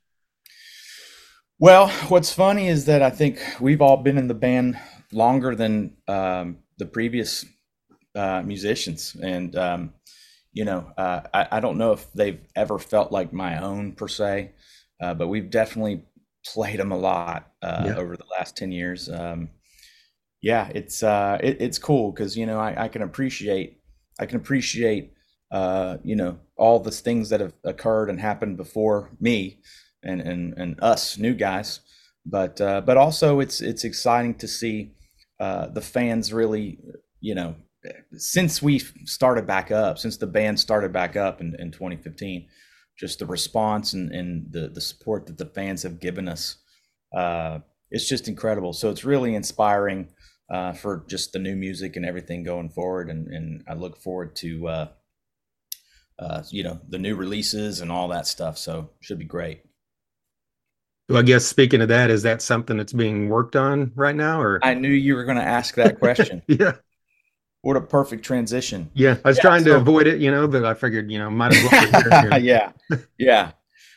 Well, what's funny is that I think we've all been in the band longer than the previous musicians, and I don't know if they've ever felt like my own per se, but we've definitely played them a lot Yeah. over the last 10 years. Yeah, it's cool because I can appreciate all the things that have occurred and happened before me and us new guys, but also it's exciting to see the fans really, you know since we started back up, since the band started back up in 2015, just the response and the support that the fans have given us, it's just incredible. So it's really inspiring for just the new music and everything going forward. And I look forward to, the new releases and all that stuff. So should be great. Well, I guess speaking of that, is that something that's being worked on right now or? I knew you were going to ask that question. Yeah. What a perfect transition. Yeah. I was Yeah. trying to So, avoid it, but I figured, might as well. We're here. yeah, yeah.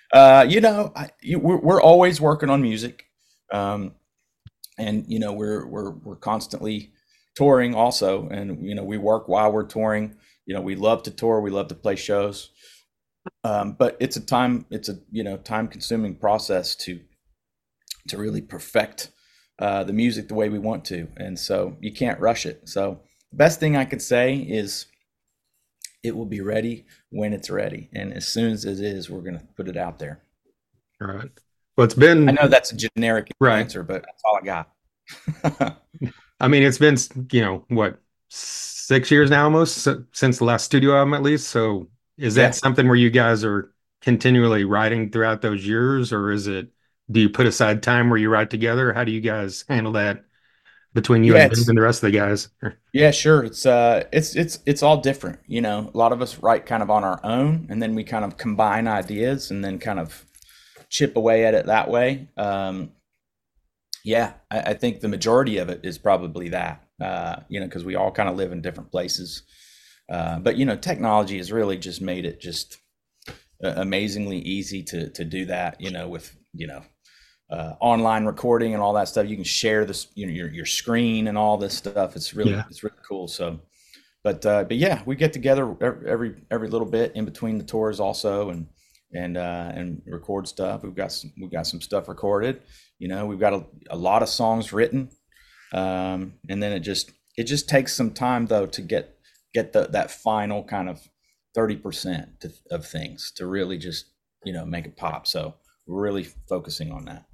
We're always working on music, um, and we're constantly touring also, and we work while we're touring. We love to tour, we love to play shows, but it's a time consuming process to really perfect the music the way we want to, and so you can't rush it. So the best thing I can say is it will be ready when it's ready, and as soon as it is, we're going to put it out there. All right. Well, it's I been know that's a generic right. answer, but that's all I got. I mean, it's been, what, 6 years now almost since the last studio album, at least. So is that Yeah. something where you guys are continually writing throughout those years, or do you put aside time where you write together? How do you guys handle that between you Yeah, and Ben it's and the rest of the guys? yeah, sure. It's all different. A lot of us write kind of on our own, and then we kind of combine ideas and then kind of chip away at it that way. Yeah, I think the majority of it is probably that. Because we all kind of live in different places. But technology has really just made it just amazingly easy to do that. With online recording and all that stuff. You can share this, your screen and all this stuff. Yeah. It's really cool. So, but yeah, we get together every little bit in between the tours also, and record stuff. We've got some stuff recorded. We've got a lot of songs written, and then it just takes some time though to get that final kind of 30% of things to really just make it pop. So we're really focusing on that.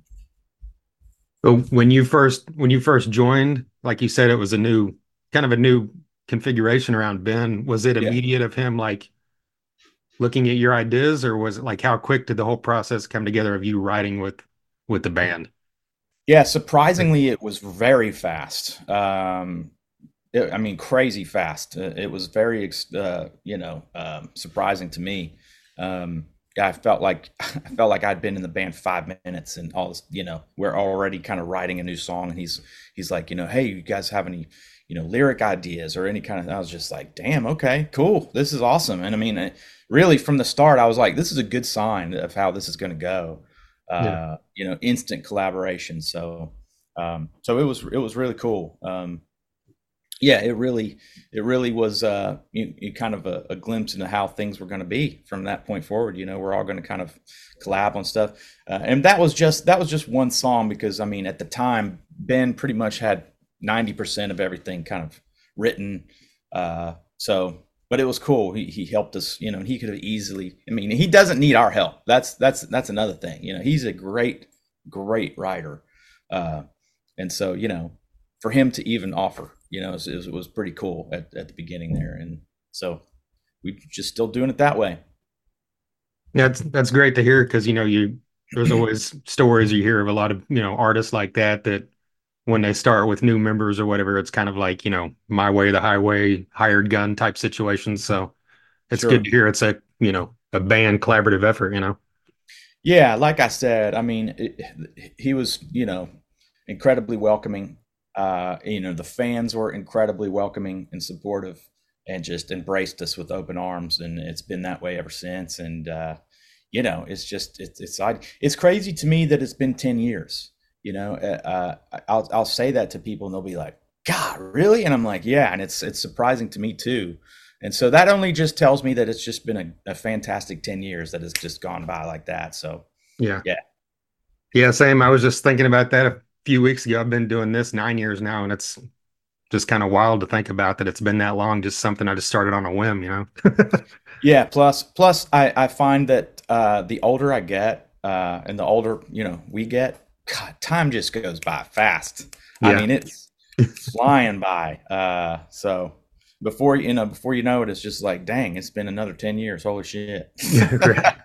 So when you first joined, like you said, it was kind of a new configuration around Ben, was it Yeah. immediate of him like looking at your ideas, or was it like how quick did the whole process come together of you writing with the band? Yeah, surprisingly, it was very fast. I mean, crazy fast. It was very, surprising to me. Yeah, I felt like I felt like I'd been in the band 5 minutes, and all this. We're already kind of writing a new song, and he's like, hey, you guys have any, lyric ideas or any kind of? I was just like, damn, okay, cool, this is awesome. And I mean, really, from the start, I was like, this is a good sign of how this is going to go. Yeah. Instant collaboration. So it was really cool. Yeah, it really was kind of a glimpse into how things were going to be from that point forward. We're all going to kind of collab on stuff, and that was just one song because I mean at the time Ben pretty much had 90% of everything kind of written. But it was cool. He helped us, and he could have easily. I mean, he doesn't need our help. That's another thing. He's a great writer, uh, and so for him to even offer, it was pretty cool at the beginning there, and so we just still doing it that way. Yeah, that's great to hear because there's always stories you hear of a lot of artists like that when they start with new members or whatever, it's kind of like my way the highway, hired gun type situations. So it's good Sure. to hear it's a band collaborative effort. Yeah, like I said, I mean, he was, incredibly welcoming. The fans were incredibly welcoming and supportive, and just embraced us with open arms, and it's been that way ever since. And it's just it's crazy to me that it's been 10 years. I'll say that to people, and they'll be like, "God, really?" And I'm like, "Yeah," and it's surprising to me too. And so that only just tells me that it's just been a fantastic 10 years that has just gone by like that. So, Yeah. yeah. Yeah, same. I was just thinking about that a few weeks ago. I've been doing this 9 years now, and it's just kind of wild to think about that it's been that long, just something I just started on a whim. Yeah, plus I find that the older I get, and the older, we get, God, time just goes by fast. I Yeah. mean, it's flying by. So before you know it, it's just like, dang, it's been another 10 years. Holy shit. Yeah, great.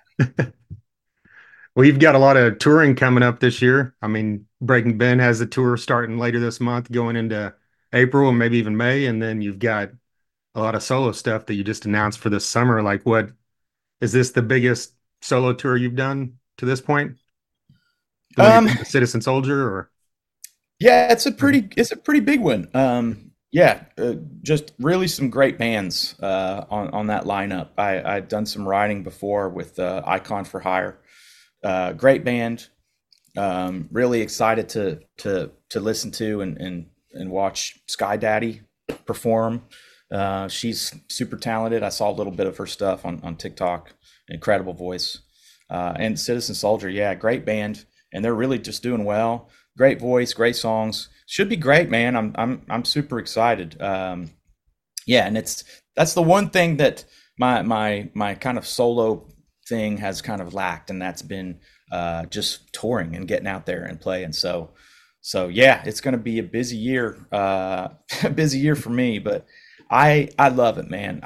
Well, you've got a lot of touring coming up this year. I mean, Breaking Ben has a tour starting later this month, going into April and maybe even May, and then you've got a lot of solo stuff that you just announced for this summer. Like, what is this the biggest solo tour you've done to this point? The one you're Um, doing with Citizen Soldier, or yeah, it's a pretty big one. Yeah, just really some great bands on that lineup. I've done some writing before with Icon for Hire. Great band. Really excited to listen to and watch Sky Daddy perform. She's super talented. I saw a little bit of her stuff on TikTok. Incredible voice. And Citizen Soldier, yeah, great band, and they're really just doing well. Great voice, great songs. Should be great, man. I'm super excited. Yeah, and that's the one thing that my kind of solo thing has kind of lacked, and that's been just touring and getting out there and playing. So yeah, it's going to be a busy year, a busy year for me, but I love it, man.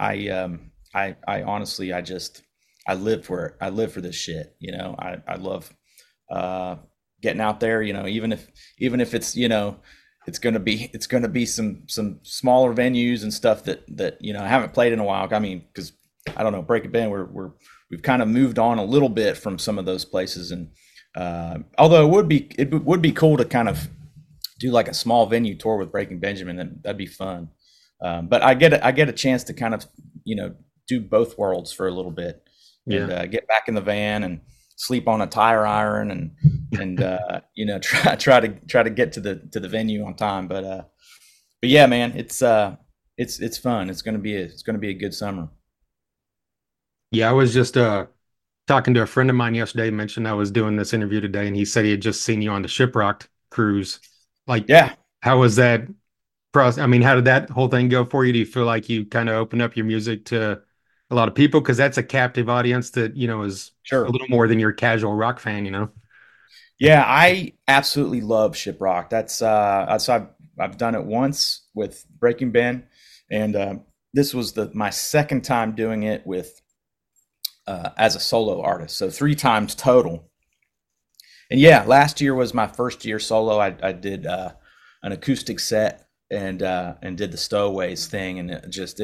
I honestly I live for it. I live for this shit. I love uh, getting out there. Even if it's gonna be some smaller venues and stuff that I haven't played in a while. I mean, because I don't know, Break It Band, we've kind of moved on a little bit from some of those places, and although it would be cool to kind of do like a small venue tour with Breaking Benjamin, that'd be fun. But I get a chance to kind of do both worlds for a little bit, and yeah, get back in the van and sleep on a tire iron, and try to get to the venue on time. But yeah, man, it's fun. It's gonna be a good summer. yeah. I was just talking to a friend of mine yesterday. Mentioned I was doing this interview today, and he said he had just seen you on the Shiprocked cruise. Like, Yeah. how was that process? I mean, how did that whole thing go for you? Do you feel like you kind of opened up your music to a lot of people? Because that's a captive audience that is a Sure. little more than your casual rock fan. Yeah, I absolutely love Shiprock. That's I've done it once with Breaking Ben, and this was my second time doing it with as a solo artist. So 3 times total. And yeah, last year was my first year solo. I did an acoustic set and did the Stowaways thing, and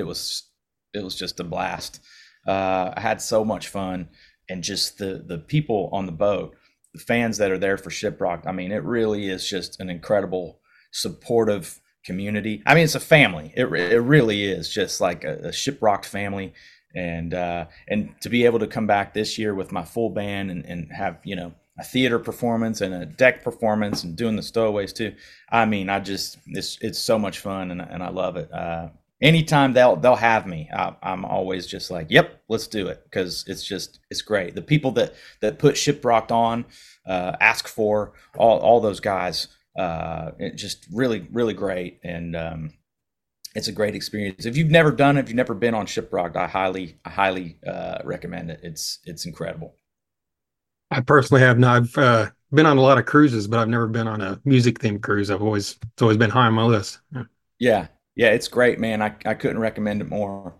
it was just a blast. I had so much fun, and just the people on the boat, the fans that are there for Shiprocked. I mean, it really is just an incredible, supportive community. I mean, it's a family. It really is just like a Shiprocked family. And to be able to come back this year with my full band and have, you know, a theater performance and a deck performance and doing the Stowaways too. I mean, it's so much fun, and I love it. Anytime they'll have me, I'm always just like, yep, let's do it, because it's great. The people that put Shiprocked on, Ask For, all those guys, it just really, really great. And it's a great experience. If you've never done it, if you've never been on Shiprocked, I highly recommend it. It's incredible. I personally have not. I've been on a lot of cruises, but I've never been on a music themed cruise. It's always been high on my list. Yeah, it's great, man. I couldn't recommend it more.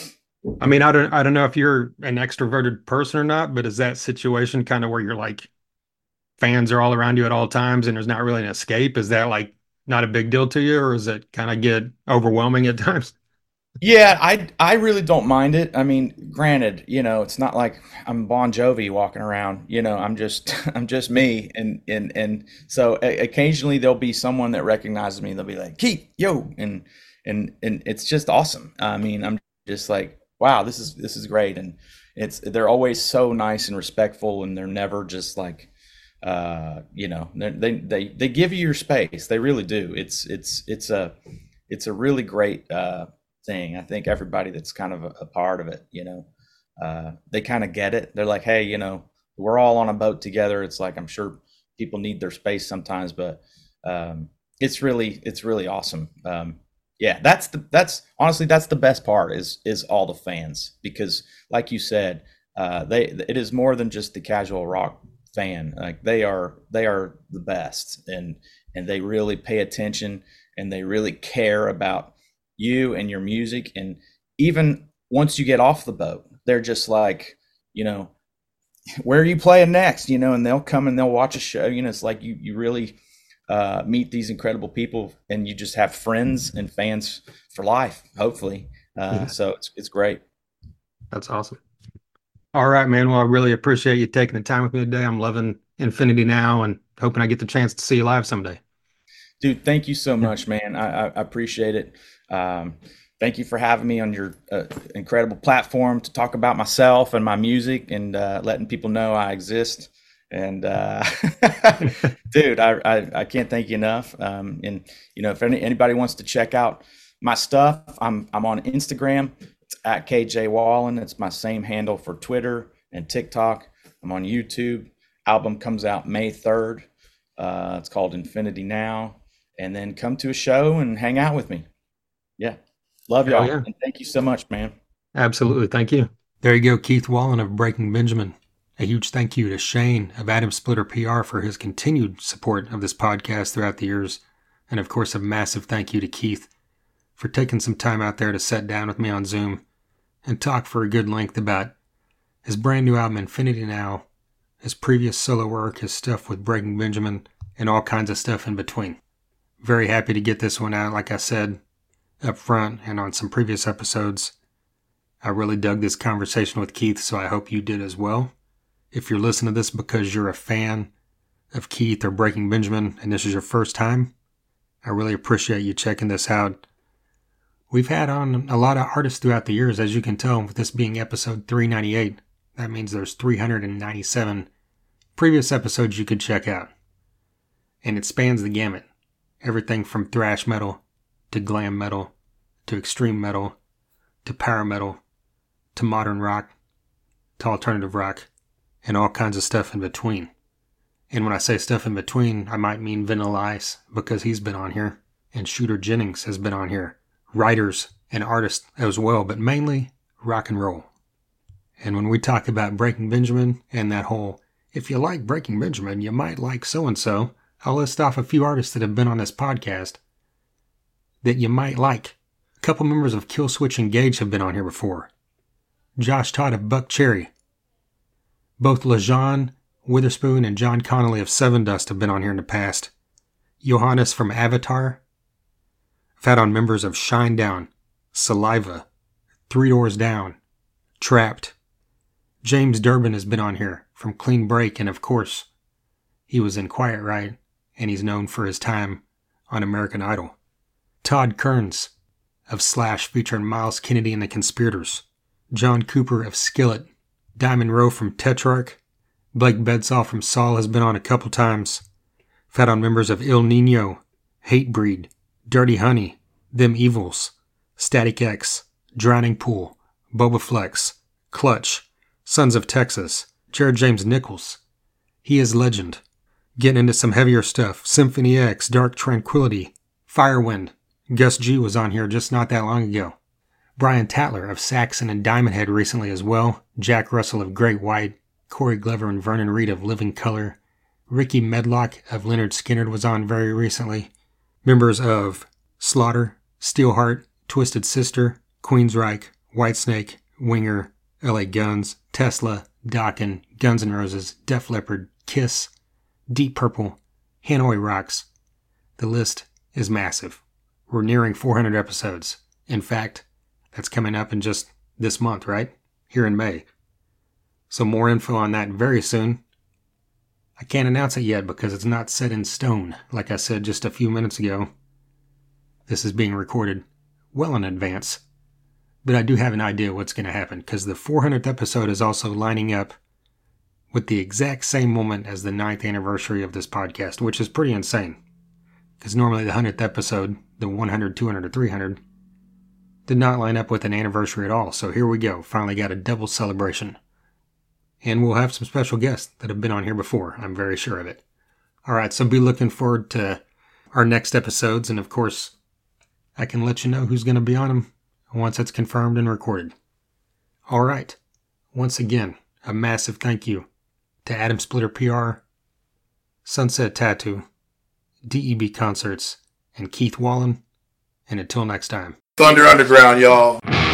I mean, I don't know if you're an extroverted person or not, but is that situation kind of where you're like fans are all around you at all times and there's not really an escape? Is that like not a big deal to you, or does it kind of get overwhelming at times? Yeah, I really don't mind it. I mean, granted, you know, it's not like I'm Bon Jovi walking around. You know, I'm just I'm just me, and so occasionally there'll be someone that recognizes me. They'll be like, "Keith, yo," and it's just awesome. I mean, I'm just like, wow, this is great, and they're always so nice and respectful, and they're never just like, you know, they give you your space. They really do. It's a really great thing. I think everybody that's kind of a part of it, you know, they kind of get it. They're like, hey, you know, we're all on a boat together. It's like, I'm sure people need their space sometimes, but it's really awesome. Yeah, that's honestly, that's the best part is all the fans, because like you said, it is more than just the casual rock fan. Like they are the best, and they really pay attention, and they really care about you and your music. And even once you get off the boat, they're just like, you know, where are you playing next? You know, and they'll come and they'll watch a show. You know, it's like you really meet these incredible people, and you just have friends and fans for life, hopefully. So it's great. That's awesome. All right, man. Well, I really appreciate you taking the time with me today. I'm loving Infinity Now and hoping I get the chance to see you live someday. Dude, thank you so much, man. I appreciate it. Thank you for having me on your incredible platform to talk about myself and my music, and letting people know I exist. And dude, I can't thank you enough. And you know, if anybody wants to check out my stuff, I'm on Instagram. It's at KJ Wallen. It's my same handle for Twitter and TikTok. I'm on YouTube. Album comes out May 3rd. It's called Infinity Now. And then come to a show and hang out with me. Yeah. Love y'all. Yeah. And thank you so much, man. Absolutely. Thank you. There you go, Keith Wallen of Breaking Benjamin. A huge thank you to Shane of Adam Splitter PR for his continued support of this podcast throughout the years. And of course, a massive thank you to Keith for taking some time out there to sit down with me on Zoom and talk for a good length about his brand new album, Infinity Now, his previous solo work, his stuff with Breaking Benjamin, and all kinds of stuff in between. Very happy to get this one out, like I said up front and on some previous episodes. I really dug this conversation with Keith, so I hope you did as well. If you're listening to this because you're a fan of Keith or Breaking Benjamin and this is your first time, I really appreciate you checking this out. We've had on a lot of artists throughout the years, as you can tell, with this being episode 398. That means there's 397 previous episodes you could check out. And it spans the gamut. Everything from thrash metal to glam metal to extreme metal to power metal to modern rock to alternative rock and all kinds of stuff in between. And when I say stuff in between, I might mean Vanilla Ice, because he's been on here, and Shooter Jennings has been on here. Writers and artists as well, but mainly rock and roll. And when we talk about Breaking Benjamin and that whole, if you like Breaking Benjamin, you might like so-and-so, I'll list off a few artists that have been on this podcast, that you might like. A couple members of Killswitch Engage have been on here before. Josh Todd of Buck Cherry. Both LeJean Witherspoon and John Connolly of Sevendust have been on here in the past. Johannes from Avatar. I've had on members of Shinedown, Saliva, Three Doors Down, Trapped. James Durbin has been on here from Clean Break, and of course, he was in Quiet Riot, and he's known for his time on American Idol. Todd Kearns of Slash featuring Miles Kennedy and the Conspirators. John Cooper of Skillet. Diamond Rowe from Tetrarch. Blake Bedsaw from Saul has been on a couple times. I've had on members of Il Nino, Hatebreed, Dirty Honey, Them Evils, Static X, Drowning Pool, Boba Flex, Clutch, Sons of Texas, Jared James Nichols. He is Legend. Getting into some heavier stuff. Symphony X, Dark Tranquility, Firewind. Gus G was on here just not that long ago. Brian Tatler of Saxon and Diamond Head recently as well. Jack Russell of Great White. Corey Glover and Vernon Reed of Living Color. Ricky Medlock of Leonard Skinner was on very recently. Members of Slaughter, Steelheart, Twisted Sister, Queensryche, Whitesnake, Winger, LA Guns, Tesla, Dokken, Guns N' Roses, Def Leppard, Kiss, Deep Purple, Hanoi Rocks. The list is massive. We're nearing 400 episodes. In fact, that's coming up in just this month, right? Here in May. So more info on that very soon. I can't announce it yet because it's not set in stone, like I said just a few minutes ago. This is being recorded well in advance. But I do have an idea what's going to happen, because the 400th episode is also lining up with the exact same moment as the 9th anniversary of this podcast, which is pretty insane. Because normally the 100th episode, the 100, 200, or 300, did not line up with an anniversary at all. So here we go. Finally got a double celebration. And we'll have some special guests that have been on here before. I'm very sure of it. Alright, so be looking forward to our next episodes. And of course, I can let you know who's going to be on them once it's confirmed and recorded. Alright, once again, a massive thank you to Adam Splitter PR, Sunset Tattoo, DEB Concerts, and Keith Wallen. And until next time. Thunder Underground, y'all.